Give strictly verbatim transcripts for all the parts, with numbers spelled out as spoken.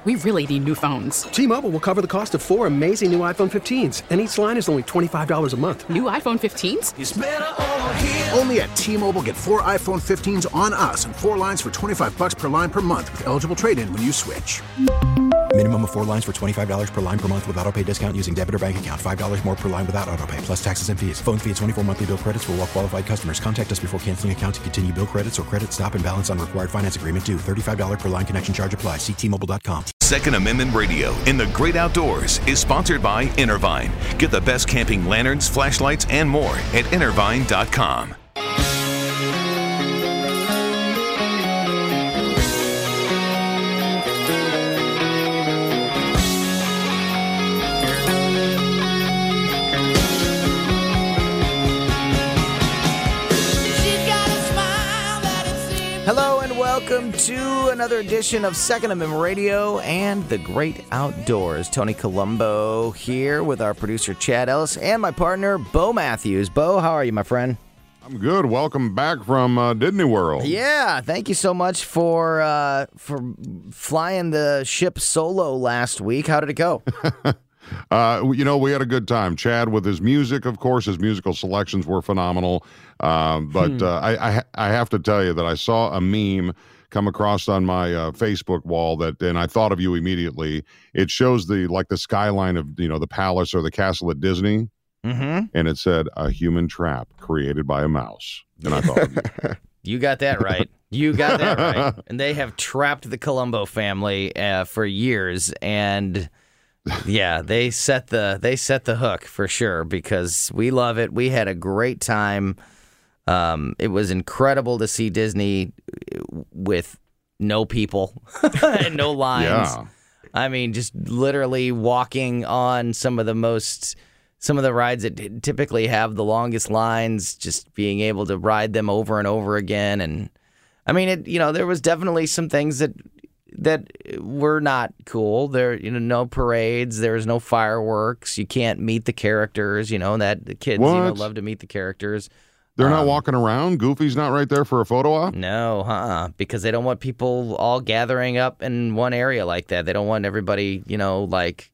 we really need new phones. T-Mobile will cover the cost of four amazing new iPhone fifteens, and each line is only twenty-five dollars a month. New iPhone fifteens? It's better over here. Only at T-Mobile, get four iPhone fifteens on us and four lines for twenty-five dollars per line per month with eligible trade-in when you switch. Minimum of four lines for twenty-five dollars per line per month with autopay discount using debit or bank account. five dollars more per line without autopay, plus taxes and fees. Phone fee at twenty-four monthly bill credits for well-qualified customers. Contact us before canceling account to continue bill credits or credit stop and balance on required finance agreement due. thirty-five dollars per line connection charge applies. See T Mobile dot com. Second Amendment Radio in the Great Outdoors is sponsored by Intervine. Get the best camping lanterns, flashlights, and more at intervine dot com. Hello and welcome to another edition of Second Amendment Radio and the Great Outdoors. Tony Colombo here with our producer Chad Ellis and my partner Bo Matthews. Bo, how are you, my friend? I'm good. Welcome back from uh, Disney World. Yeah, thank you so much for uh, for flying the ship solo last week. How did it go? Uh, you know, we had a good time. Chad with his music, of course, his musical selections were phenomenal. Um, but Hmm. uh, I, I I have to tell you that I saw a meme come across on my uh, Facebook wall that, and I thought of you immediately. It shows the like the skyline of you know the palace or the castle at Disney, Mm-hmm. and it said a human trap created by a mouse. And I thought of you. You got that right. You got that right. And they have trapped the Colombo family uh, for years, and yeah, they set the they set the hook for sure because we love it. We had a great time. Um, it was incredible to see Disney with no people and no lines. Yeah. I mean, just literally walking on some of the most, some of the rides that typically have the longest lines, just being able to ride them over and over again. And I mean, it, you know, there was definitely some things that that were not cool. There, you know, no parades. There was no fireworks. You can't meet the characters. You know that the kids, you know, What? love to meet the characters. They're not Um, walking around. Goofy's not right there for a photo op. No, uh-uh, because they don't want people all gathering up in one area like that. They don't want everybody, you know, like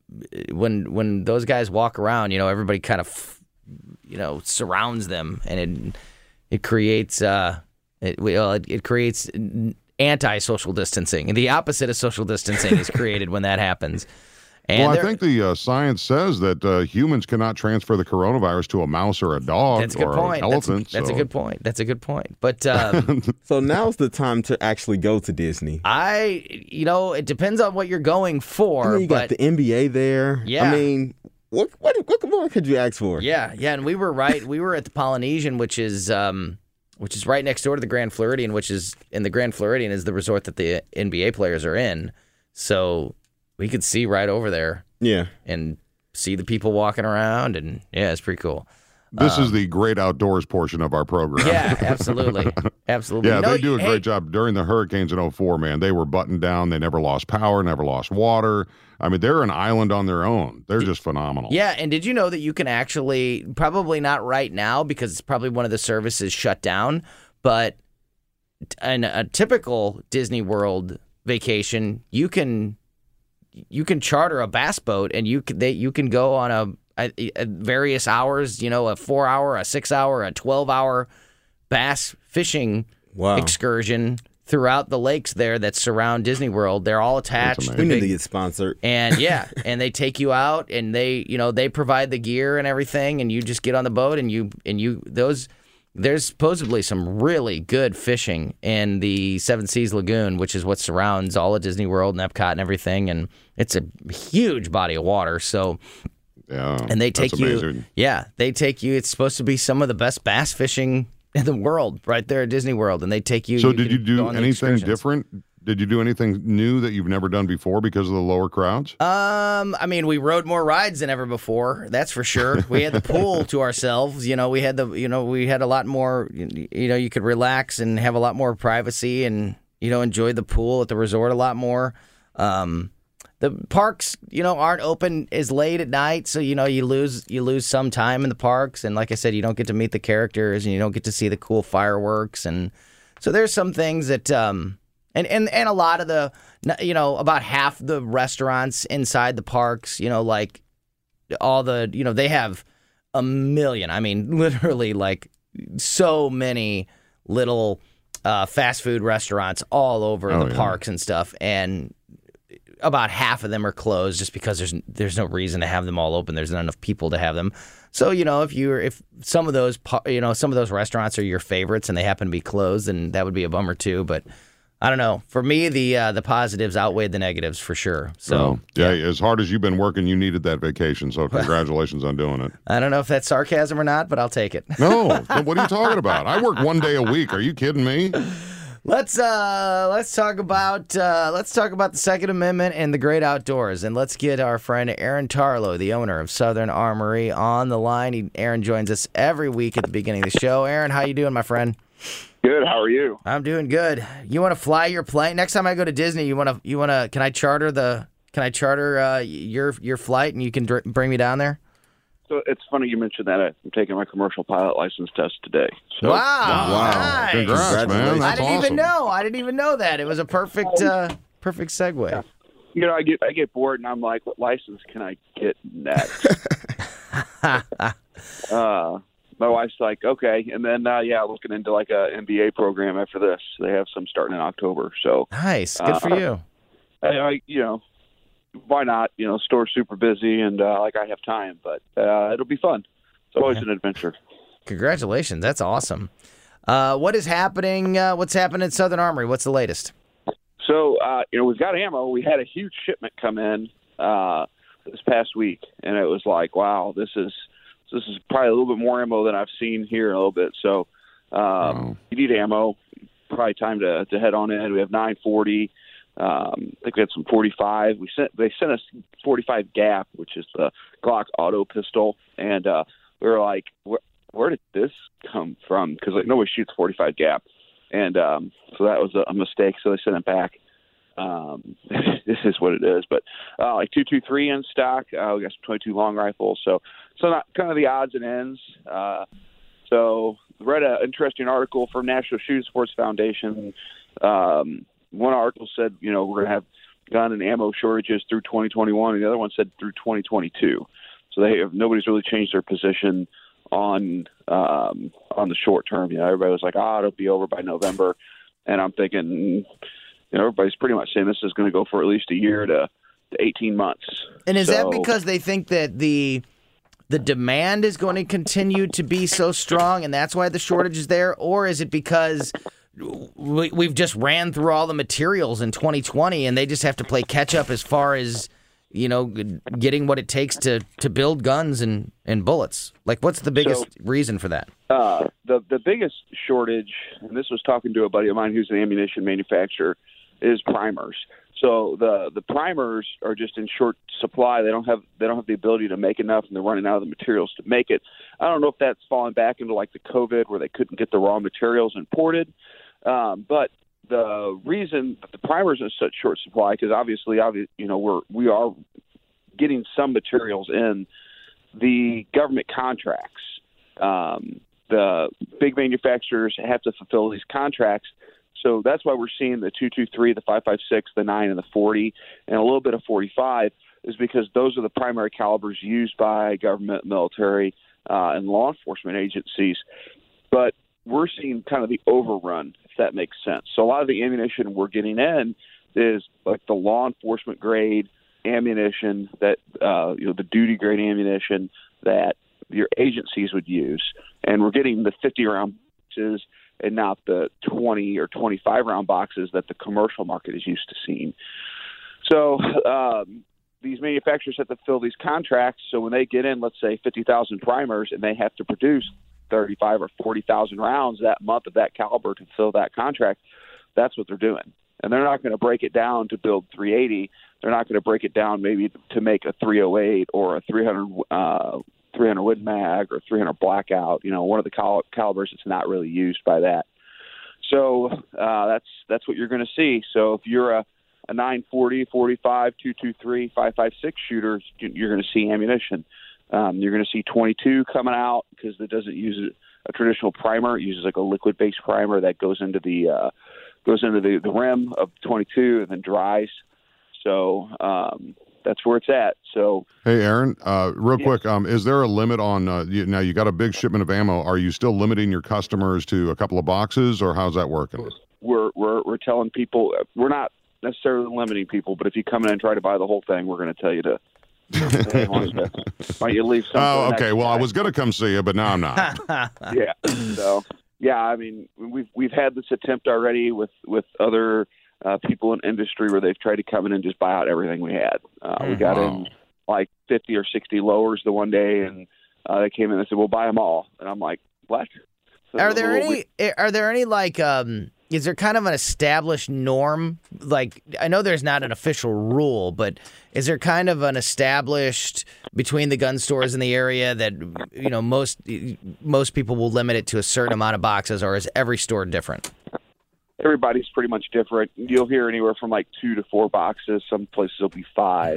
when when those guys walk around, you know, everybody kind of, you know, surrounds them, and it it creates uh, it well, it, it creates anti-social distancing, and the opposite of social distancing is created when that happens. And Well, I there- think the uh, science says that uh, humans cannot transfer the coronavirus to a mouse or a dog that's a good or point. an That's, elephant. that's a so- good point. That's a good point. But um, So now's the time to actually go to Disney. I, you know, it depends on what you're going for. I mean, you but got the N B A there. Yeah. I mean, what what what more could you ask for? Yeah, yeah, and we were right. We were at the Polynesian, which is um, which is right next door to the Grand Floridian, which is in the Grand Floridian is the resort that the N B A players are in. So we could see right over there Yeah. and see the people walking around, and yeah, it's pretty cool. This is the great outdoors portion of our program. Yeah, absolutely, absolutely. Yeah, You know, they do a hey, great job during the hurricanes in oh four, man. They were buttoned down. They never lost power, never lost water. I mean, they're an island on their own. They're just phenomenal. Yeah, and did you know that you can actually, probably not right now because it's probably one of the services shut down, but in a typical Disney World vacation, you can you can charter a bass boat and you can, they, you can go on a, a, a various hours, you know, a four hour, a six hour, a twelve hour bass fishing Wow. excursion throughout the lakes there that surround Disney World. They're all attached. amazing. The We need big- to get sponsored. and yeah, and they take you out, and they, you know, they provide the gear and everything, and you just get on the boat, and you, and you, those, there's supposedly some really good fishing in the Seven Seas Lagoon, which is what surrounds all of Disney World and Epcot and everything, and it's a huge body of water. So, Yeah, and they take that's you, amazing. yeah, they take you. It's supposed to be some of the best bass fishing in the world, right there at Disney World, and they take you. So, you did can you do go on the anything excursions. different? Did you do anything new that you've never done before because of the lower crowds? Um, I mean, we rode more rides than ever before. That's for sure. We had the pool to ourselves. You know, we had the, you know, we had a lot more. You know, you could relax and have a lot more privacy, and you know, enjoy the pool at the resort a lot more. Um, the parks, you know, aren't open as late at night, so you know, you lose you lose some time in the parks. And like I said, you don't get to meet the characters, and you don't get to see the cool fireworks. And so there's some things that um, And, and and a lot of the, you know, about half the restaurants inside the parks, you know, like all the, you know, they have a million. I mean, literally like so many little uh, fast food restaurants all over Oh, the yeah. parks and stuff. And about half of them are closed just because there's there's no reason to have them all open. There's not enough people to have them. So, you know, if you're if some of those, pa- you know, some of those restaurants are your favorites and they happen to be closed, then that would be a bummer too. But I don't know. For me, the uh, the positives outweighed the negatives for sure. So, So, yeah, as hard as you've been working, you needed that vacation. So, congratulations on doing it. I don't know if that's sarcasm or not, but I'll take it. No, what are you talking about? I work one day a week. Are you kidding me? Let's uh let's talk about uh, let's talk about the Second Amendment and the great outdoors, and let's get our friend Aaron Tarlow, the owner of Southern Armory, on the line. He, Aaron joins us every week at the beginning of the show. Aaron, how you doing, my friend? Good. How are you? I'm doing good. You want to fly your plane next time I go to Disney? You want to you want to? Can I charter the? Can I charter uh, your your flight and you can dr- bring me down there? So it's funny you mentioned that. I'm taking my commercial pilot license test today. So, Wow! Wow. Nice. Congrats, man. That's I didn't awesome. even know. I didn't even know that. It was a perfect uh, perfect segue. You know, I get I get bored and I'm like, what license can I get next? uh, my wife's like, okay, and then uh, yeah, looking into like a M B A program after this. They have some starting in October. So Nice. Good for Uh, you. I, I you know. Why not? You know, store's super busy, and uh, like I have time, but uh, it'll be fun. It's always an adventure. Congratulations. That's awesome. Uh, what is happening? Uh, what's happening at Southern Armory? What's the latest? So, uh, you know, we've got ammo. We had a huge shipment come in uh, this past week, and it was like, wow, this is this is probably a little bit more ammo than I've seen here in a little bit. So, um, Wow. you need ammo. Probably time to, to head on in. We have nine forty. Um, I think we had some forty-five. We sent they sent us forty-five Gap, which is the Glock auto pistol, and uh, we were like, where, where did this come from? Because like nobody shoots forty-five Gap, and um, so that was a, a mistake. So they sent it back. Um, this is what it is. But uh, like two two three in stock. Uh, we got some twenty-two long rifles. So so not kind of the odds and ends. Uh, so read an interesting article from National Shooting Sports Foundation. Um, One article said, you know, we're going to have gun and ammo shortages through twenty twenty-one, and the other one said through twenty twenty-two. So they have, nobody's really changed their position on um, on the short term. You know, everybody was like, ah, it'll be over by November, and I'm thinking, you know, everybody's pretty much saying this is going to go for at least a year to, to eighteen months. And is So- that because they think that the the demand is going to continue to be so strong, and that's why the shortage is there, or is it because we, we've just ran through all the materials in twenty twenty, and they just have to play catch up as far as, you know, getting what it takes to, to build guns and, and bullets? Like, what's the biggest So- reason for that? Uh, the the biggest shortage, and this was talking to a buddy of mine who's an ammunition manufacturer, is primers. So the the primers are just in short supply. They don't have they don't have the ability to make enough, and they're running out of the materials to make it. I don't know if that's fallen back into like the COVID where they couldn't get the raw materials imported. Um, but the reason that the primers are in such short supply, because obviously, obviously, you know, we're we are getting some materials in the government contracts. Um, the big manufacturers have to fulfill these contracts. So that's why we're seeing the two two three, the five five six, the nine, and the forty, and a little bit of forty-five, is because those are the primary calibers used by government, military, uh, and law enforcement agencies. But we're seeing kind of the overrun, if that makes sense. So a lot of the ammunition we're getting in is like the law enforcement grade ammunition, that uh, you know, the duty grade ammunition that your agencies would use, and we're getting the fifty round boxes and not the twenty or twenty-five round boxes that the commercial market is used to seeing. So um, these manufacturers have to fill these contracts. So when they get in, let's say fifty thousand primers, and they have to produce thirty-five or forty thousand rounds that month of that caliber to fill that contract, that's what they're doing. And they're not going to break it down to build three eighty. They're not going to break it down maybe to make a three oh eight or a three hundred uh, three hundred Win Mag or three hundred Blackout, you know, one of the cal- calibers that's not really used by that. So uh, that's that's what you're going to see. So if you're a, a nine forty, forty-five, two two three, five five six shooter, you're going to see ammunition. Um, you're going to see twenty-two coming out because it doesn't use a traditional primer. It uses like a liquid-based primer that goes into the uh, goes into the, the rim of twenty-two and then dries. So um, that's where it's at. So hey, Aaron, uh, real yeah. quick, um, is there a limit on uh, you, now? You got a big shipment of ammo. Are you still limiting your customers to a couple of boxes, or how's that working? We're we're we're telling people we're not necessarily limiting people, but if you come in and try to buy the whole thing, we're going to tell you to. Why you leave some? Oh, okay. Well, I was going to come see you, but now I'm not. yeah. So yeah, I mean, we've we've had this attempt already with with other. Uh, people in industry where they've tried to come in and just buy out everything we had. Uh, we got wow. in like fifty or sixty lowers the one day, and uh, they came in and said, "We'll buy them all." And I'm like, "What?" So are there any? Weird. Are there any like? Um, is there kind of an established norm? Like, I know there's not an official rule, but is there kind of an established between the gun stores in the area that you know most most people will limit it to a certain amount of boxes, or is every store different? Everybody's pretty much different. You'll hear anywhere from like two to four boxes. Some places will be five.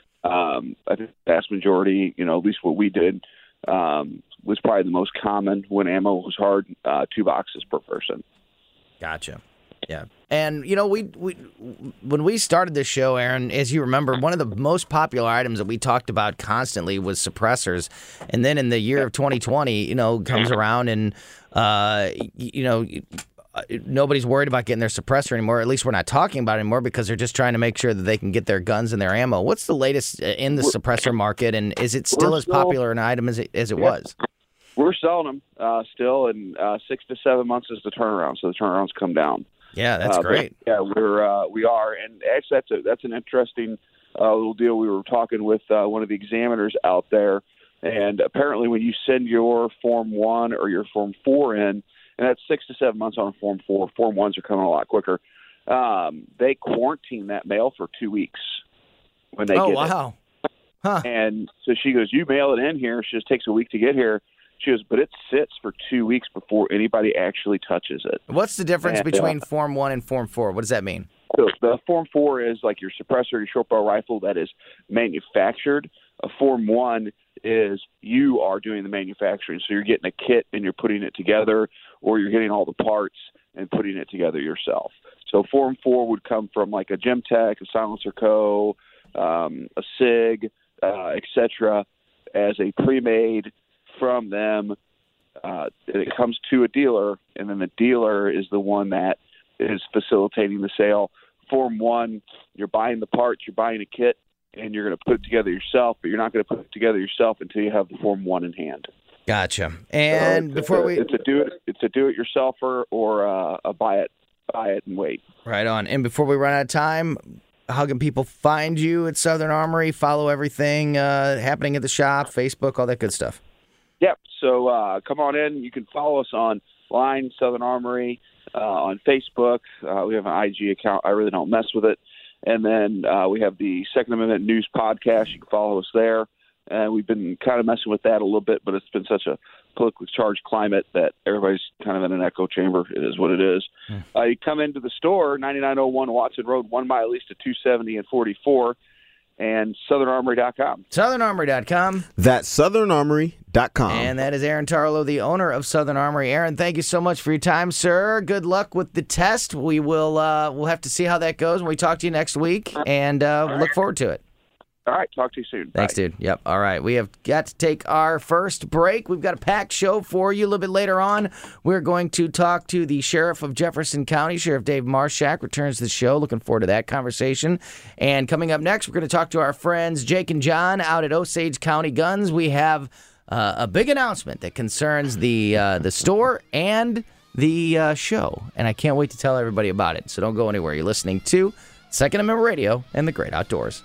Um, I think the vast majority, you know, at least what we did, um, was probably the most common when ammo was hard, uh, two boxes per person. Gotcha. Yeah. And, you know, we, we when we started this show, Aaron, as you remember, one of the most popular items that we talked about constantly was suppressors. And then in the year of twenty twenty, you know, comes around and, uh, you know, nobody's worried about getting their suppressor anymore. At least we're not talking about it anymore because they're just trying to make sure that they can get their guns and their ammo. What's the latest in the suppressor market, and is it still we're as still, popular an item as it, as it yeah. was? We're selling them uh, still, and uh, six to seven months is the turnaround, so the turnarounds come down. Yeah, that's uh, great. Yeah, we're uh, we are, and actually that's a, that's an interesting uh, little deal. We were talking with uh, one of the examiners out there, and apparently when you send your Form One or your Form Four in. And that's six to seven months on a Form four. Form ones are coming a lot quicker. Um, they quarantine that mail for two weeks when they oh, get wow. it. Huh. And so she goes, you mail it in here. She just takes a week to get here. She goes, but it sits for two weeks before anybody actually touches it. What's the difference and, between uh, Form one and Form four? What does that mean? So the Form four is like your suppressor, your short barrel rifle that is manufactured. A Form one is you are doing the manufacturing. So you're getting a kit and you're putting it together, or you're getting all the parts and putting it together yourself. So Form four would come from like a Gemtech, a Silencer Co., um, a SIG, uh, et cetera, as a pre-made from them. Uh, it comes to a dealer, and then the dealer is the one that is facilitating the sale. Form one, you're buying the parts, you're buying a kit, and you're going to put it together yourself, but you're not going to put it together yourself until you have the Form one in hand. Gotcha. And so before a, we, it's a do it, it's a do-it-yourselfer or a, a buy it, buy it and wait. Right on. And before we run out of time, how can people find you at Southern Armory? Follow everything uh, happening at the shop, Facebook, all that good stuff. Yep. So uh, come on in. You can follow us online, Southern Armory, uh, on Facebook. Uh, we have an I G account. I really don't mess with it. And then uh, we have the Second Amendment News podcast. You can follow us there. And we've been kind of messing with that a little bit, but it's been such a politically charged climate that everybody's kind of in an echo chamber. It is what it is. Mm. Uh, you come into the store, ninety-nine oh one Watson Road, one mile east of two seventy and forty-four, and southern armory dot com. southern armory dot com. That's southern armory dot com. And that is Aaron Tarlow, the owner of Southern Armory. Aaron, thank you so much for your time, sir. Good luck with the test. We will uh, we'll have to see how that goes when we talk to you next week, and uh, we'll look forward to it. All right, talk to you soon. Thanks, Bye. dude. Yep. All right. We have got to take our first break. We've got a packed show for you a little bit later on. We're going to talk to the Sheriff of Jefferson County. Sheriff Dave Marshak returns to the show. Looking forward to that conversation. And coming up next, we're going to talk to our friends Jake and John out at Osage County Guns. We have uh, a big announcement that concerns the uh, the store and the uh, show. And I can't wait to tell everybody about it. So don't go anywhere. You're listening to Second Amendment Radio and the Great Outdoors.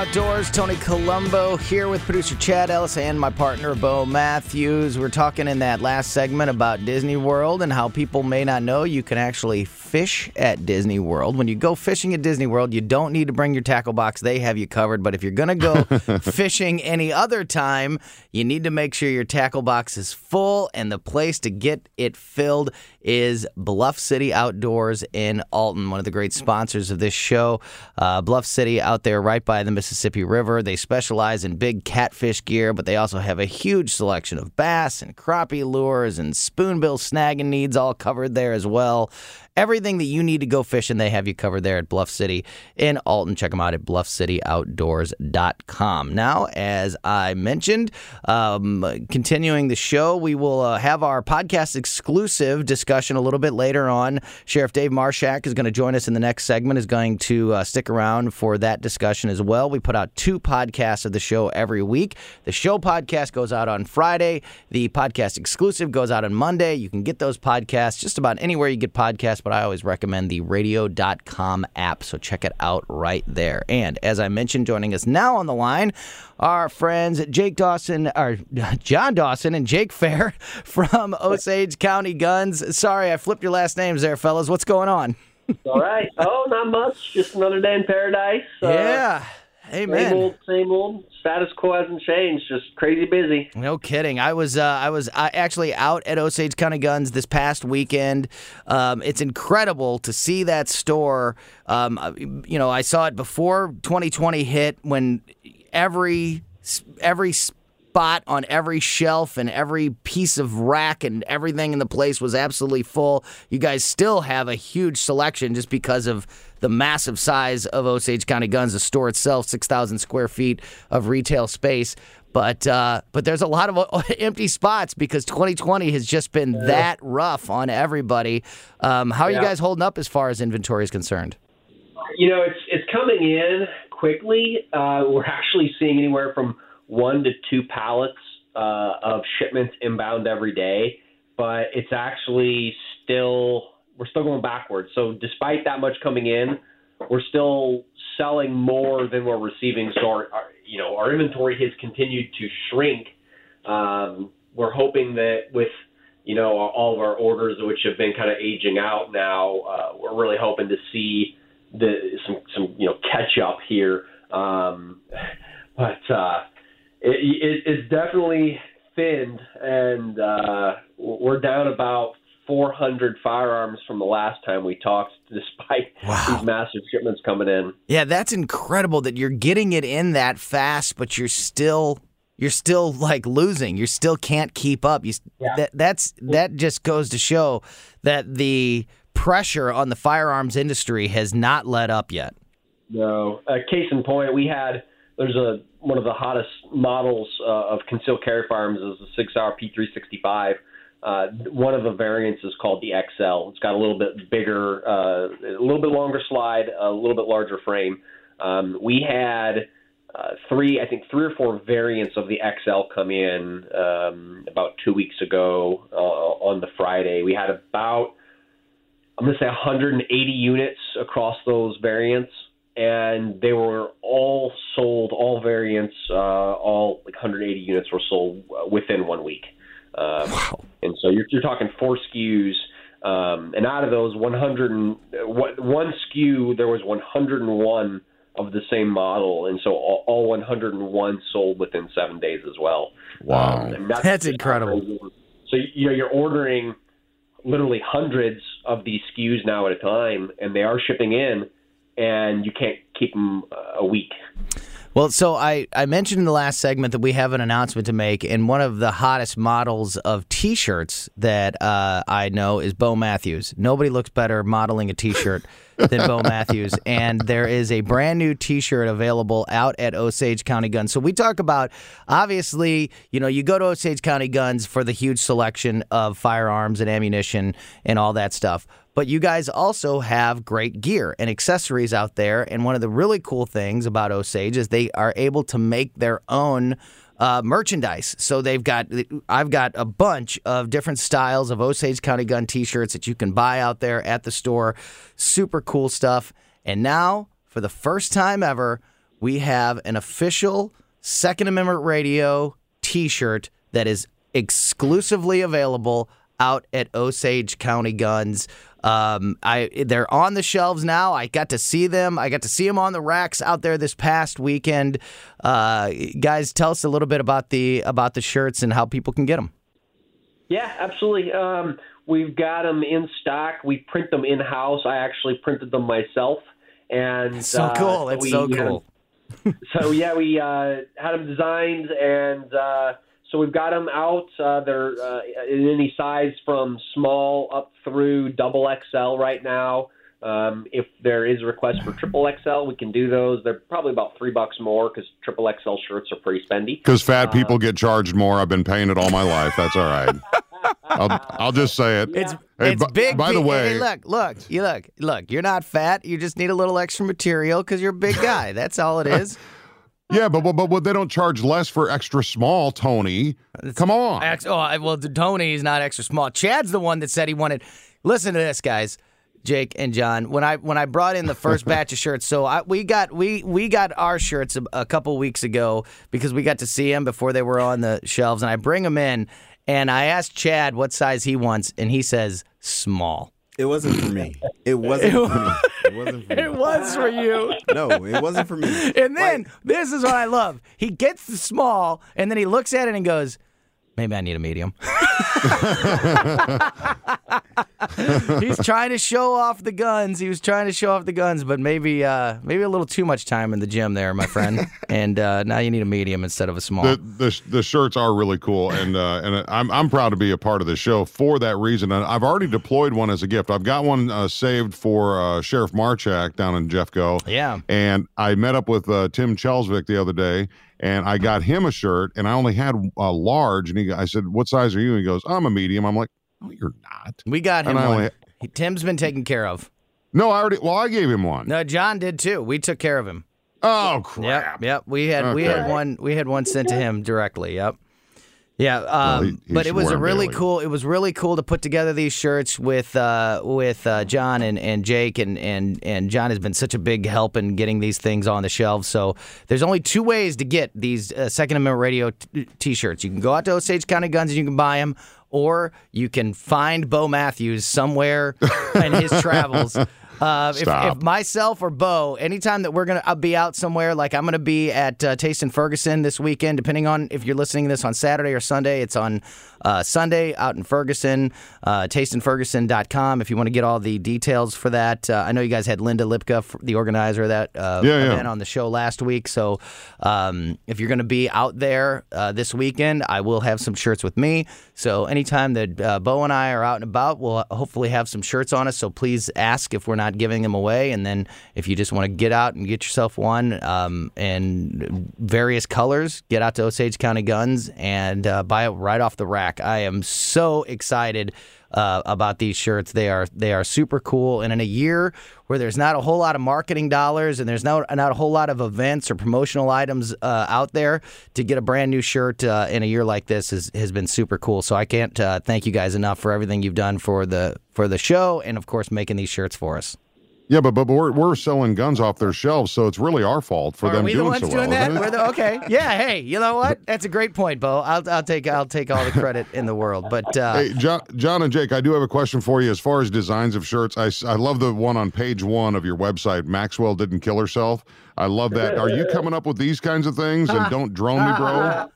Outdoors. Tony Colombo here with producer Chad Ellis and my partner, Bo Matthews. We're talking in that last segment about Disney World and how people may not know you can actually fish at Disney World. When you go fishing at Disney World, you don't need to bring your tackle box. They have you covered. But if you're going to go fishing any other time, you need to make sure your tackle box is full, and the place to get it filled is Bluff City Outdoors in Alton, one of the great sponsors of this show. Uh, Bluff City out there right by the Mississippi River. They specialize in big catfish gear, but they also have a huge selection of bass and crappie lures and spoonbill snagging needs all covered there as well. Everything that you need to go fishing, they have you covered there at Bluff City in Alton. Check them out at bluff city outdoors dot com. Now, as I mentioned, um, continuing the show, we will uh, have our podcast exclusive discussion a little bit later on. Sheriff Dave Marshak is going to join us in the next segment, is going to uh, stick around for that discussion as well. We put out two podcasts of the show every week. The show podcast goes out on Friday. The podcast exclusive goes out on Monday. You can get those podcasts just about anywhere you get podcasts, but I always recommend the radio dot com app, so check it out right there. And as I mentioned, joining us now on the line, our friends Jake Dawson, or John Dawson and Jake Fair from Osage County Guns. Sorry, I flipped your last names there, fellas. What's going on? All right. Oh, not much. Just another day in paradise. Uh, yeah. Amen. Same old, same old. Status quo hasn't changed. Just crazy busy. No kidding. I was uh, I was uh, actually out at Osage County Guns this past weekend. Um, it's incredible to see that store. Um, you know, I saw it before twenty twenty hit, when every every spot on every shelf and every piece of rack and everything in the place was absolutely full. You guys still have a huge selection just because of the massive size of Osage County Guns. The store itself, six thousand square feet of retail space. But uh, but there's a lot of empty spots because twenty twenty has just been yeah. that rough on everybody. Um, how are yeah. you guys holding up as far as inventory is concerned? You know, it's it's coming in quickly. Uh, we're actually seeing anywhere from one to two pallets uh, of shipments inbound every day, but it's actually still we're still going backwards. So despite that much coming in, we're still selling more than we're receiving. So our, our you know our inventory has continued to shrink. Um, we're hoping that with you know all of our orders, which have been kind of aging out now, uh, we're really hoping to see the some some you know catch up here. Um, but uh, it, it, it's definitely thinned, and uh, we're down about four hundred firearms from the last time we talked, despite wow. these massive shipments coming in. Yeah, that's incredible that you're getting it in that fast, but you're still you're still like losing. You still can't keep up. You yeah. that that's that just goes to show that the pressure on the firearms industry has not let up yet. No. Uh, case in point, we had there's a one of the hottest models uh, of concealed carry firearms is the Sig Sauer P three sixty-five. Uh, one of the variants is called the X L. It's got a little bit bigger, uh, a little bit longer slide, a little bit larger frame. Um, we had uh, three, I think three or four variants of the X L come in um, about two weeks ago uh, on the Friday. We had about, I'm going to say one hundred eighty units across those variants, and they were all sold, all variants, uh, all like one hundred eighty units were sold within one week. Um, wow. And so you're, you're talking four S K Us, um, and out of those one hundred and, one S K U, there was one hundred one of the same model, and so all, all one hundred one sold within seven days as well. Wow, um, that's, that's incredible. So you know you're ordering literally hundreds of these S K Us now at a time, and they are shipping in, and you can't keep them a week. Well, so I, I mentioned in the last segment that we have an announcement to make, and one of the hottest models of T-shirts that uh, I know is Bo Matthews. Nobody looks better modeling a T-shirt than Bo Matthews, and there is a brand new T-shirt available out at Osage County Guns. So we talk about, obviously, you know, you go to Osage County Guns for the huge selection of firearms and ammunition and all that stuff. But you guys also have great gear and accessories out there. And one of the really cool things about Osage is they are able to make their own uh, merchandise. So they've got, I've got a bunch of different styles of Osage County Gun T-shirts that you can buy out there at the store. Super cool stuff. And now, for the first time ever, we have an official Second Amendment Radio T-shirt that is exclusively available out at Osage County Guns. Um, I they're on the shelves now. I got to see them. I got to see them on the racks out there this past weekend. Uh, guys, tell us a little bit about the about the shirts and how people can get them. Yeah, absolutely. Um, we've got them in stock. We print them in house. I actually printed them myself, and so uh, cool. It's we, so cool. so yeah, we uh, had them designed, and uh, so we've got them out. Uh, they're uh, in any size from small up through double X L right now. Um, if there is a request for triple X L, we can do those. They're probably about three bucks more because triple X L shirts are pretty spendy. Because fat uh, people get charged more. I've been paying it all my life. That's all right. I'll, I'll just say it. It's hey, it's b- big. By the big- way, hey, look, look, you look, look. You're not fat. You just need a little extra material because you're a big guy. That's all it is. yeah, but, but but but they don't charge less for extra small, Tony. Come on. Ex- oh, I- well, Tony's not extra small. Chad's the one that said he wanted. Listen to this, guys. Jake and John, when I when I brought in the first batch of shirts, so I, we got we we got our shirts a, a couple weeks ago because we got to see them before they were on the shelves, and I bring them in, and I asked Chad what size he wants, and he says small. It wasn't for me. It wasn't for me. It wasn't for me. It was for you. No, it wasn't for me. And then this is what I love. He gets the small, and then he looks at it and goes, maybe I need a medium. He's trying to show off the guns. He was trying to show off the guns, but maybe uh, maybe a little too much time in the gym there, my friend. And uh, now you need a medium instead of a small. The the, the shirts are really cool, and uh, and I'm I'm proud to be a part of the show for that reason. And I've already deployed one as a gift. I've got one uh, saved for uh, Sheriff Marchak down in Jeffco. Yeah. And I met up with uh, Tim Chelsvik the other day, and I got him a shirt, and I only had a large. And he, I said, "What size are you?" And he goes, "I'm a medium." I'm like, "No, you're not." We got him And I one. only- He, Tim's been taken care of. No, I already. Well, I gave him one. No, John did too. We took care of him. Oh crap! Yep, yep. We had we Okay. had one we had one sent to him directly. Yep. Yeah, um, Well, he- he but it should was wear a 'em really daily. cool. It was really cool to put together these shirts with uh, with uh, John and, and Jake and, and and John has been such a big help in getting these things on the shelves. So there's only two ways to get these uh, Second Amendment Radio t- T-shirts. You can go out to Osage County Guns and you can buy them, or you can find Bo Matthews somewhere in his travels. Uh, if, Stop. if myself or Bo, anytime that we're going to be out somewhere, like I'm going to be at uh, Taste in Ferguson this weekend, depending on if you're listening to this on Saturday or Sunday, it's on uh, Sunday out in Ferguson, uh, taste in ferguson dot com if you want to get all the details for that. Uh, I know you guys had Linda Lipka, f- the organizer of that uh, Yeah, yeah. event, on the show last week. So um, if you're going to be out there uh, this weekend, I will have some shirts with me. So anytime that uh, Bo and I are out and about, we'll hopefully have some shirts on us. So please ask if we're not giving them away. And then if you just want to get out and get yourself one um, in various colors, get out to Osage County Guns and uh, buy it right off the rack. I am so excited uh, about these shirts. They are they are super cool. And in a year where there's not a whole lot of marketing dollars and there's not, not a whole lot of events or promotional items uh, out there, to get a brand new shirt uh, in a year like this is, has been super cool. So I can't uh, thank you guys enough for everything you've done for the for the show and, of course, making these shirts for us. Yeah, but but we're we're selling guns off their shelves, so it's really our fault for Are them we the doing ones so doing well. that? isn't it? We're the, okay. Yeah. Hey, you know what? That's a great point, Bo. I'll I'll take I'll take all the credit in the world. But uh, Hey, John, John and Jake, I do have a question for you. As far as designs of shirts, I, s- I love the one on page one of your website. Maxwell didn't kill herself. I love that. Are you coming up with these kinds of things? And don't drone me, bro.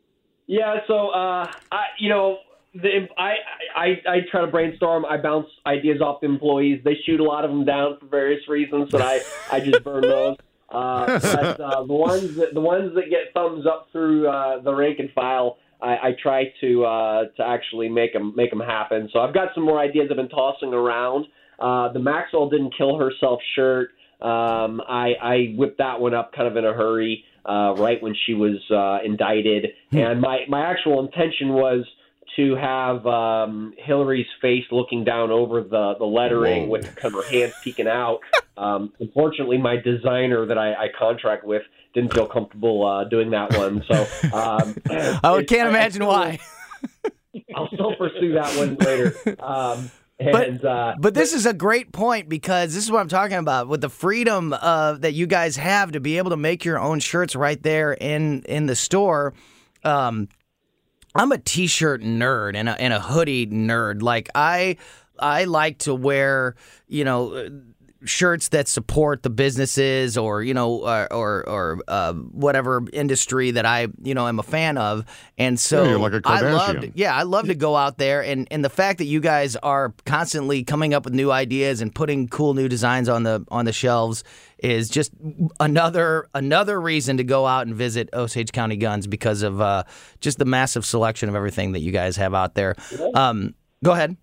Yeah, so uh, I, you know, the, I, I I try to brainstorm. I bounce ideas off the employees. They shoot a lot of them down for various reasons, and I, I just burn those. Uh, but uh, the ones that the ones that get thumbs up through uh, the rank and file, I, I try to uh, to actually make them make them happen. So I've got some more ideas I've been tossing around. Uh, the Maxwell didn't kill herself shirt. Um, I, I whipped that one up kind of in a hurry, uh, right when she was uh, indicted, and my my actual intention was to have um, Hillary's face looking down over the, the lettering Whoa. with kind of her hands peeking out. Um, unfortunately, my designer that I, I contract with didn't feel comfortable uh, doing that one. So um, I it's- can't I- imagine I why. I'll still pursue that one later. Um, And, but, uh, but this is a great point because this is what I'm talking about with the freedom uh, that you guys have to be able to make your own shirts right there in, in the store. Um, I'm a t-shirt nerd and a, and a hoodie nerd. Like I, I like to wear, you know, shirts that support the businesses or, you know, or or, or uh, whatever industry that I, you know, am a fan of. And so yeah, you're like a I Kardashian. love, yeah, I love to go out there. And, and the fact that you guys are constantly coming up with new ideas and putting cool new designs on the on the shelves is just another another reason to go out and visit Osage County Guns because of uh, just the massive selection of everything that you guys have out there. Um, go ahead.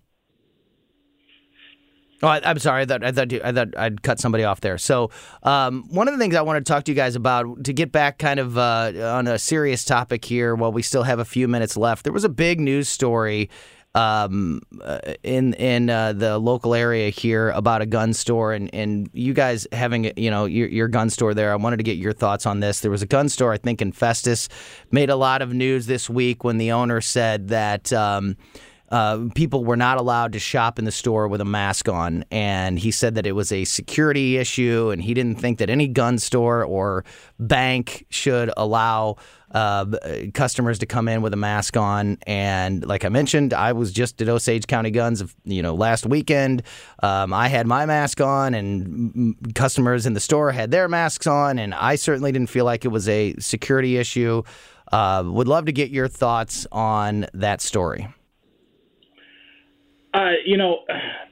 Oh, I, I'm sorry. I thought, I thought I thought I'd cut somebody off there. So, um, one of the things I want to talk to you guys about, to get back kind of uh, on a serious topic here, while we still have a few minutes left, there was a big news story um, uh, in in uh, the local area here about a gun store, and, and you guys having you know your, your gun store there. I wanted to get your thoughts on this. There was a gun store, I think, in Festus, made a lot of news this week when the owner said that. Um, Uh, people were not allowed to shop in the store with a mask on, and he said that it was a security issue, and he didn't think that any gun store or bank should allow uh, customers to come in with a mask on. And like I mentioned, I was just at Osage County Guns, you know, last weekend. Um, I had my mask on, and customers in the store had their masks on, and I certainly didn't feel like it was a security issue. Uh, would love to get your thoughts on that story. Uh, you know,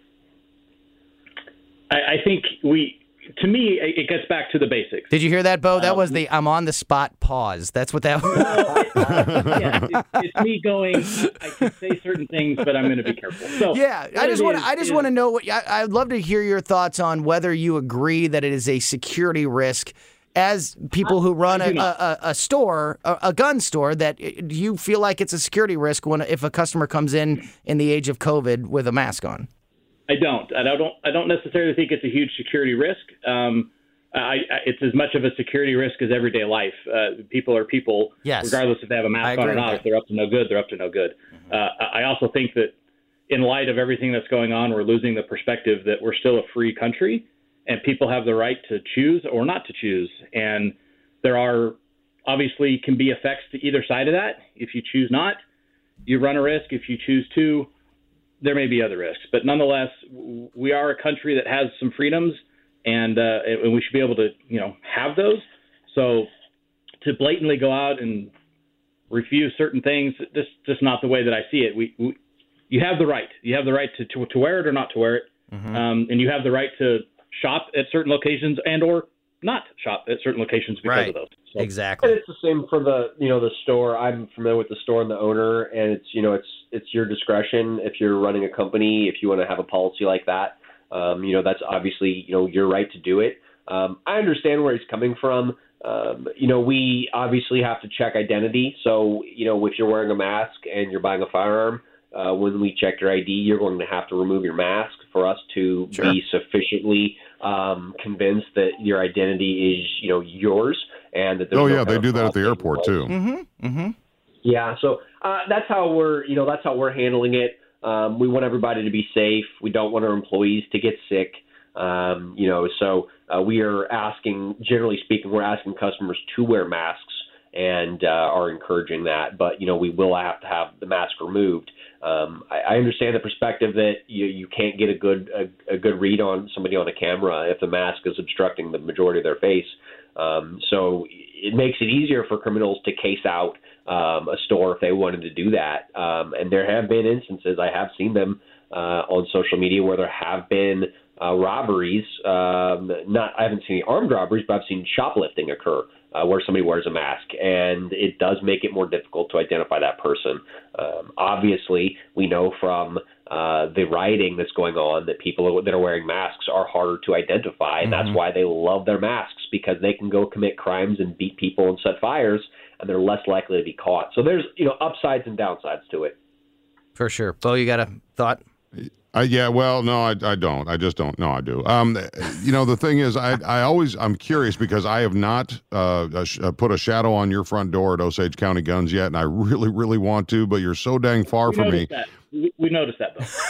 I, I think we, to me, it gets back to the basics. Did you hear that, Bo? That um, was the I'm on the spot pause. That's what that was. No, uh, yeah, it, it's me going, I can say certain things, but I'm going to be careful. So yeah, I just want to I just is, want to know what I, I'd love to hear your thoughts on whether you agree that it is a security risk as people who run a, a, a store, a, a gun store, that do you feel like it's a security risk when if a customer comes in in the age of COVID with a mask on? I don't. I don't. I don't necessarily think it's a huge security risk. Um, I, I, it's as much of a security risk as everyday life. Uh, people are people, yes. regardless if they have a mask on or not. If they're up to no good, they're up to no good. Mm-hmm. Uh, I also think that in light of everything that's going on, we're losing the perspective that we're still a free country. And people have the right to choose or not to choose. And there are obviously can be effects to either side of that. If you choose not, you run a risk. If you choose to, there may be other risks. But nonetheless, we are a country that has some freedoms, and uh, and we should be able to, you know, have those. So to blatantly go out and refuse certain things, this just not the way that I see it. We, we you have the right. You have the right to, to, to wear it or not to wear it. Mm-hmm. Um, and you have the right to shop at certain locations and or not shop at certain locations because right. of those. So. Exactly. And it's the same for the, you know, the store. I'm familiar with the store and the owner, and it's, you know, it's, it's your discretion if you're running a company, if you want to have a policy like that. Um, you know, that's obviously, you know, your right to do it. Um, I understand where he's coming from. Um, you know, we obviously have to check identity. So, you know, if you're wearing a mask and you're buying a firearm, Uh, when we check your I D, you're going to have to remove your mask for us to sure. be sufficiently um, convinced that your identity is, you know, yours, and that. There's oh no yeah, they do that at the airport too. Mm-hmm. Mm-hmm. Yeah, so uh, that's how we're, you know, that's how we're handling it. Um, we want everybody to be safe. We don't want our employees to get sick. Um, you know, so uh, we are asking, generally speaking, we're asking customers to wear masks and uh, are encouraging that. But you know, we will have to have the mask removed. Um, I, I understand the perspective that you, you can't get a good a, a good read on somebody on a camera if the mask is obstructing the majority of their face. Um, so it makes it easier for criminals to case out um, a store if they wanted to do that. Um, and there have been instances, I have seen them uh, on social media, where there have been uh, robberies. Um, not I haven't seen any armed robberies, but I've seen shoplifting occur. Uh, where somebody wears a mask, and it does make it more difficult to identify that person. Um, obviously, we know from uh, the rioting that's going on that people that are wearing masks are harder to identify, and mm-hmm. that's why they love their masks, because they can go commit crimes and beat people and set fires, and they're less likely to be caught. So there's, you know, upsides and downsides to it. For sure. Bo, you got a thought? Uh, yeah, well, no, I, I don't. I just don't. No, I do. Um, you know, the thing is, I, I always, I'm curious because I have not uh, sh- put a shadow on your front door at Osage County Guns yet, and I really, really want to, but you're so dang far we from me. That. We, we noticed that, though.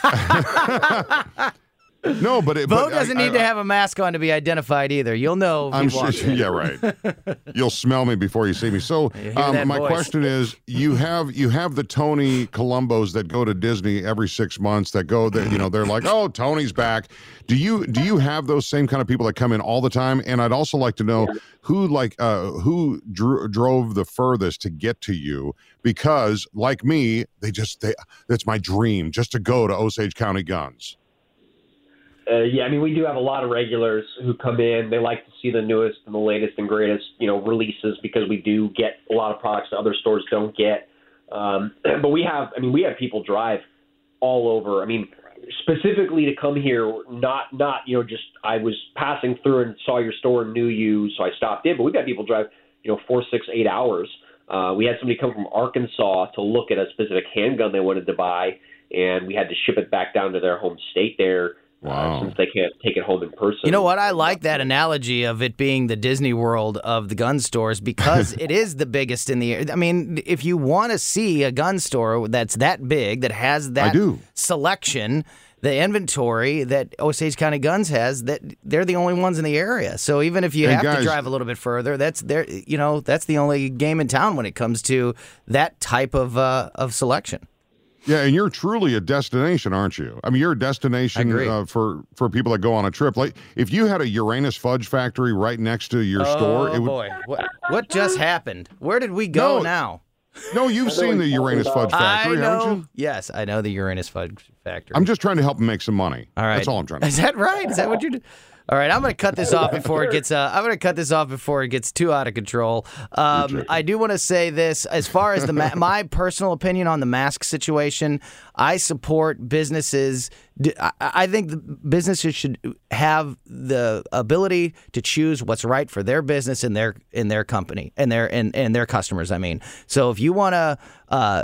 No, but it, Bo but doesn't I, need I, to have a mask on to be identified either. You'll know. If I'm he walks sure. in. Yeah, right. You'll smell me before you see me. So, um, my voice. question is: you have you have the Tony Columbos that go to Disney every six months. That go that you know they're like, oh, Tony's back. Do you do you have those same kind of people that come in all the time? And I'd also like to know who like uh, who drew, drove the furthest to get to you, because like me, they just they that's my dream just to go to Osage County Guns. Uh, yeah, I mean, we do have a lot of regulars who come in. They like to see the newest and the latest and greatest, you know, releases, because we do get a lot of products that other stores don't get. Um, but we have, I mean, we have people drive all over. I mean, specifically to come here, not, not, you know, just I was passing through and saw your store and knew you, so I stopped in. But we've got people drive, you know, four, six, eight hours. Uh, we had somebody come from Arkansas to look at a specific handgun they wanted to buy, and we had to ship it back down to their home state there. Wow. Uh, since they can't take it home in person. You know what? I like that analogy of it being the Disney World of the gun stores, because it is the biggest in the. I mean, if you want to see a gun store that's that big, that has that I do. selection, the inventory that Osage County Guns has, that they're the only ones in the area. So even if you Hey, have guys. to drive a little bit further, that's there. You know, that's the only game in town when it comes to that type of uh, of selection. Yeah, and you're truly a destination, aren't you? I mean, you're a destination agree. uh, for for people that go on a trip. Like, if you had a Uranus fudge factory right next to your oh, store, it would. boy, what, what just happened? Where did we go No, now? No, you've seen the Uranus fudge factory, I know. haven't you? Yes, I know the Uranus Fudge Factory. I'm just trying to help them make some money. All right. That's all I'm trying to Is do. that right? Is that what you're doing? All right, I'm going to cut this off before it gets. Uh, I'm going to cut this off before it gets too out of control. Um, I do want to say this, as far as the ma- my personal opinion on the mask situation. I support businesses. I, I think the businesses should have the ability to choose what's right for their business and their in their company and their and, and their customers. I mean, so if you want to uh,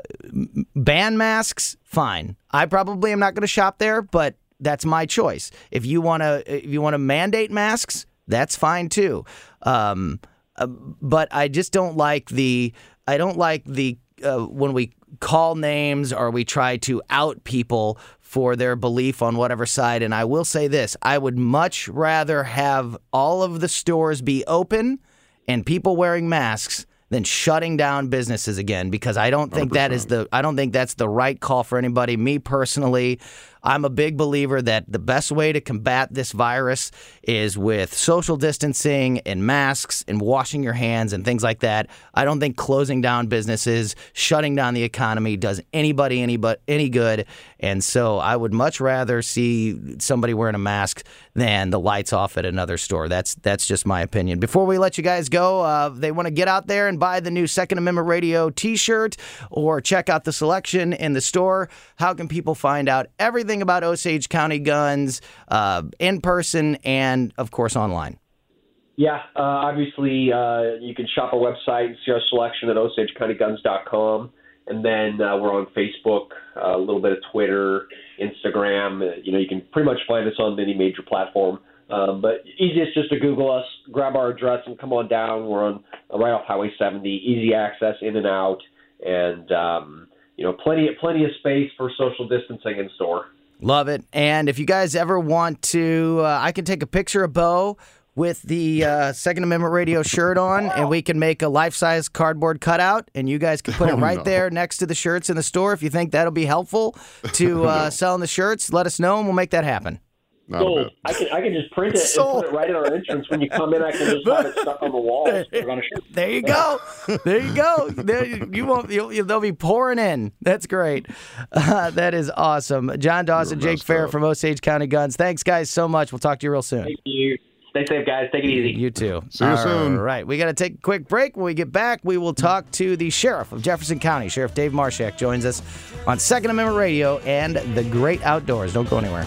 ban masks, fine. I probably am not going to shop there, but that's my choice. If you want to, if you want to mandate masks, that's fine too. Um, uh, but I just don't like the. I don't like the uh, when we call names or we try to out people for their belief on whatever side. And I will say this: I would much rather have all of the stores be open and people wearing masks than shutting down businesses again, because I don't think one hundred percent that is the I don't think that's the right call for anybody. Me personally, I'm a big believer that the best way to combat this virus is with social distancing and masks and washing your hands and things like that. I don't think closing down businesses, shutting down the economy does anybody any but any good. And so I would much rather see somebody wearing a mask than the lights off at another store. That's that's just my opinion. Before we let you guys go, uh, they want to get out there and buy the new Second Amendment Radio T-shirt or check out the selection in the store. How can people find out everything about Osage County Guns uh, in person and, of course, online? Yeah, uh, obviously uh, you can shop our website and see our selection at osage county guns dot com. And then uh, we're on Facebook, uh, a little bit of Twitter, Instagram. Uh, you know, you can pretty much find us on any major platform. Um, but easiest just to Google us, grab our address, and come on down. We're on uh, right off Highway seventy, easy access in and out, and um, you know, plenty plenty of space for social distancing in store. Love it. And if you guys ever want to, uh, I can take a picture of Bo with the uh, Second Amendment Radio shirt on, and we can make a life-size cardboard cutout, and you guys can put it Oh, right no. there next to the shirts in the store. If you think that'll be helpful to uh, selling the shirts, let us know, and we'll make that happen. Not a Sold. bit. I can I can just print it Sold. and put it right in our entrance when you come in. I can just have it stuck on the wall. Put it on a shirt. There you go. There you go. There, you won't. You'll, you'll, they'll be pouring in. That's great. Uh, that is awesome. John Dawson, You're Jake messed Fair up. from Osage County Guns. Thanks, guys, so much. We'll talk to you real soon. Thank you. Stay safe, guys. Take it easy. You too. See you soon. All right. We got to take a quick break. When we get back, we will talk to the sheriff of Jefferson County. Sheriff Dave Marshak joins us on Second Amendment Radio and the Great Outdoors. Don't go anywhere.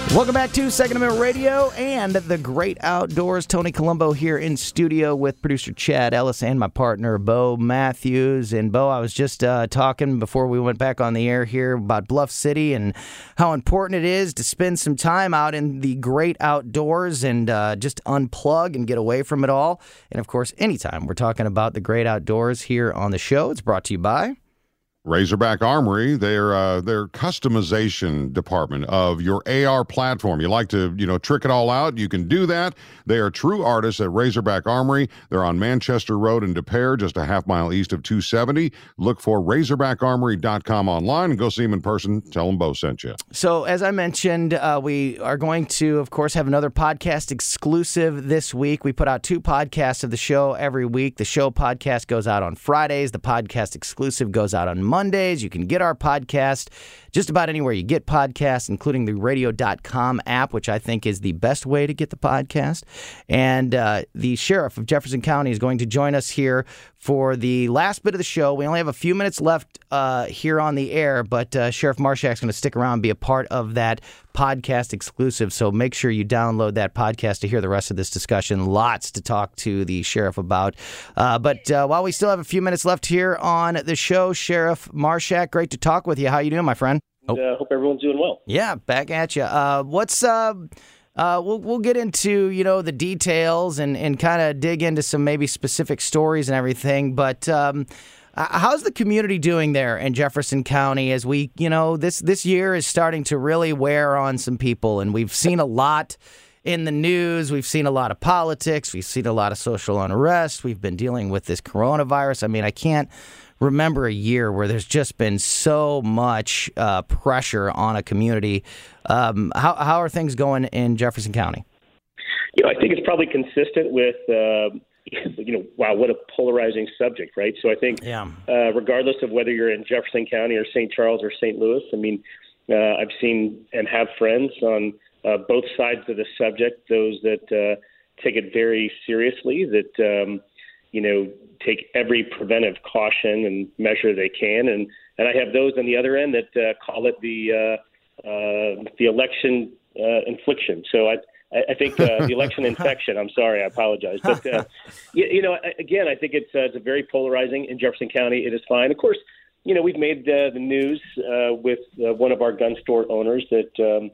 Welcome back to Second Amendment Radio and the Great Outdoors. Tony Colombo here in studio with producer Chad Ellis and my partner, Bo Matthews. And, Bo, I was just uh, talking before we went back on the air here about Bluff City and how important it is to spend some time out in the great outdoors and uh, just unplug and get away from it all. And, of course, anytime we're talking about the great outdoors here on the show, it's brought to you by Razorback Armory, their uh, their customization department of your A R platform. You like to, you know, trick it all out? You can do that. They are true artists at Razorback Armory. They're on Manchester Road in De Pere, just a half mile east of two seventy. Look for razorback armory dot com online and go see them in person. Tell them Bo sent you. So, as I mentioned, uh, we are going to, of course, have another podcast exclusive this week. We put out two podcasts of the show every week. The show podcast goes out on Fridays. The podcast exclusive goes out on Mondays. Mondays. You can get our podcast just about anywhere you get podcasts, including the radio dot com app, which I think is the best way to get the podcast. And uh, the sheriff of Jefferson County is going to join us here for the last bit of the show. We only have a few minutes left uh, here on the air, but uh, Sheriff Marshak's going to stick around and be a part of that podcast exclusive. So make sure you download that podcast to hear the rest of this discussion. Lots to talk to the sheriff about. Uh, but uh, while we still have a few minutes left here on the show, Sheriff Marshak, great to talk with you. How you doing, my friend? I oh. uh, hope everyone's doing well. Yeah, back at you. Uh, what's uh, uh, we'll we'll get into you know the details and, and kind of dig into some maybe specific stories and everything. But um, how's the community doing there in Jefferson County? As we you know this this year is starting to really wear on some people, and we've seen a lot in the news. We've seen a lot of politics. We've seen a lot of social unrest. We've been dealing with this coronavirus. I mean, I can't remember a year where there's just been so much uh, pressure on a community. Um, how how are things going in Jefferson County? You know, I think it's probably consistent with, uh, you know, wow, what a polarizing subject, right? So I think yeah. uh, regardless of whether you're in Jefferson County or Saint Charles or Saint Louis, I mean, uh, I've seen and have friends on uh, both sides of the subject, those that uh, take it very seriously, that, um, you know, take every preventive caution and measure they can. And, and I have those on the other end that uh, call it the uh, uh, the election uh, infliction. So I I think uh, the election infection, I'm sorry, I apologize. But, uh, you, you know, again, I think it's, uh, it's very polarizing in Jefferson County. It is fine. Of course, you know, we've made uh, the news uh, with uh, one of our gun store owners that um,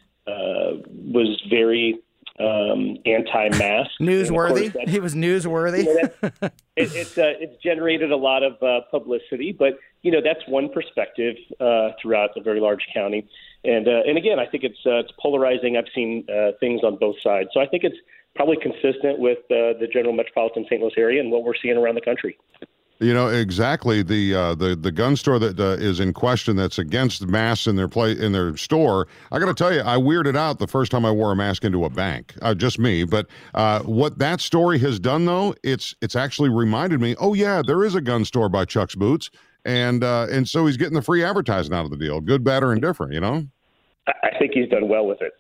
uh, was very um, anti-mask. Newsworthy. That, he was newsworthy. You know, that, it, it's uh, it's generated a lot of uh, publicity, but you know that's one perspective uh, throughout a very large county, and uh, and again, I think it's uh, it's polarizing. I've seen uh, things on both sides, so I think it's probably consistent with uh, the general metropolitan Saint Louis area and what we're seeing around the country. You know exactly the uh, the the gun store that uh, is in question that's against masks in their play in their store. I got to tell you, I weirded out the first time I wore a mask into a bank. Uh, just me, but uh, what that story has done though, it's it's actually reminded me. Oh yeah, there is a gun store by Chuck's Boots, and uh, and so he's getting the free advertising out of the deal. Good, bad, or indifferent. You know. I think he's done well with it.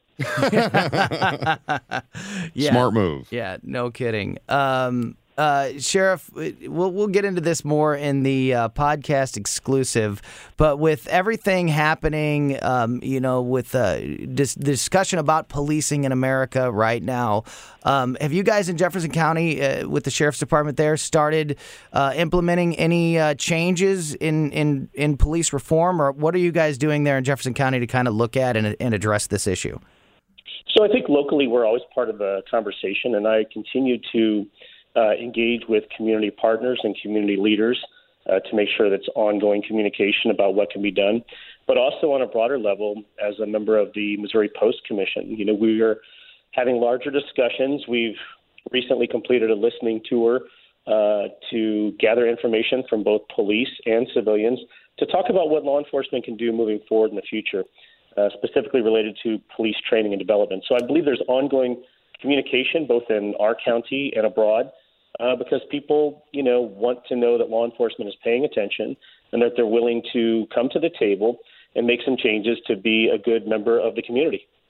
yeah. Smart move. Yeah, no kidding. Um, Uh, Sheriff, we'll we'll get into this more in the uh, podcast exclusive, but with everything happening, um, you know, with uh, dis- the discussion about policing in America right now, um, have you guys in Jefferson County, uh, with the Sheriff's Department there, started uh, implementing any uh, changes in, in, in police reform, or what are you guys doing there in Jefferson County to kind of look at and, and address this issue? So I think locally we're always part of the conversation, and I continue to Uh, engage with community partners and community leaders uh, to make sure that's ongoing communication about what can be done. But also on a broader level, as a member of the Missouri Post Commission, you know, we are having larger discussions. We've recently completed a listening tour uh, to gather information from both police and civilians to talk about what law enforcement can do moving forward in the future, uh, specifically related to police training and development. So I believe there's ongoing communication both in our county and abroad. Uh, because people, you know, want to know that law enforcement is paying attention and that they're willing to come to the table and make some changes to be a good member of the community.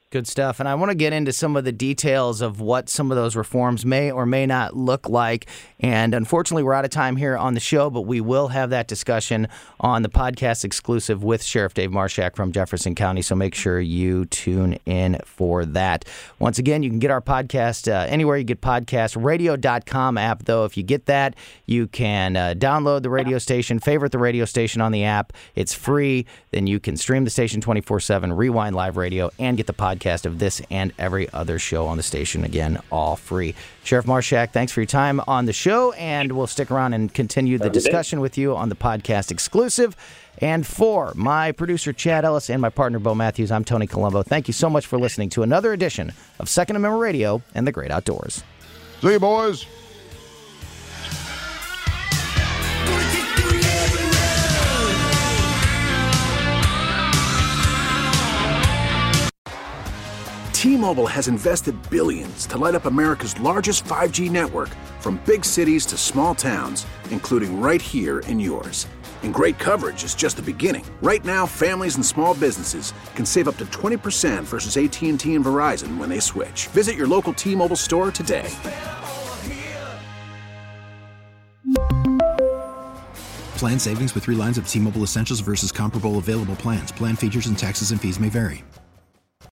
Good stuff. And I want to get into some of the details of what some of those reforms may or may not look like. And unfortunately, we're out of time here on the show, but we will have that discussion on the podcast exclusive with Sheriff Dave Marshak from Jefferson County. So make sure you tune in for that. Once again, you can get our podcast uh, anywhere you get podcasts. radio dot com app, though. If you get that, you can uh, download the radio station, favorite the radio station on the app. It's free. Then you can stream the station twenty-four seven, rewind live radio, and get the podcast of this and every other show on the station. Again, all free. Sheriff Marshak, thanks for your time on the show, and we'll stick around and continue the discussion with you on the podcast exclusive. And for my producer, Chad Ellis, and my partner, Bo Matthews, I'm Tony Colombo. Thank you so much for listening to another edition of Second Amendment Radio and the Great Outdoors. See you, boys. T-Mobile has invested billions to light up America's largest five G network, from big cities to small towns, including right here in yours. And great coverage is just the beginning. Right now, families and small businesses can save up to twenty percent versus A T and T and Verizon when they switch. Visit your local T-Mobile store today. Plan savings with three lines of T-Mobile Essentials versus comparable available plans. Plan features and taxes and fees may vary.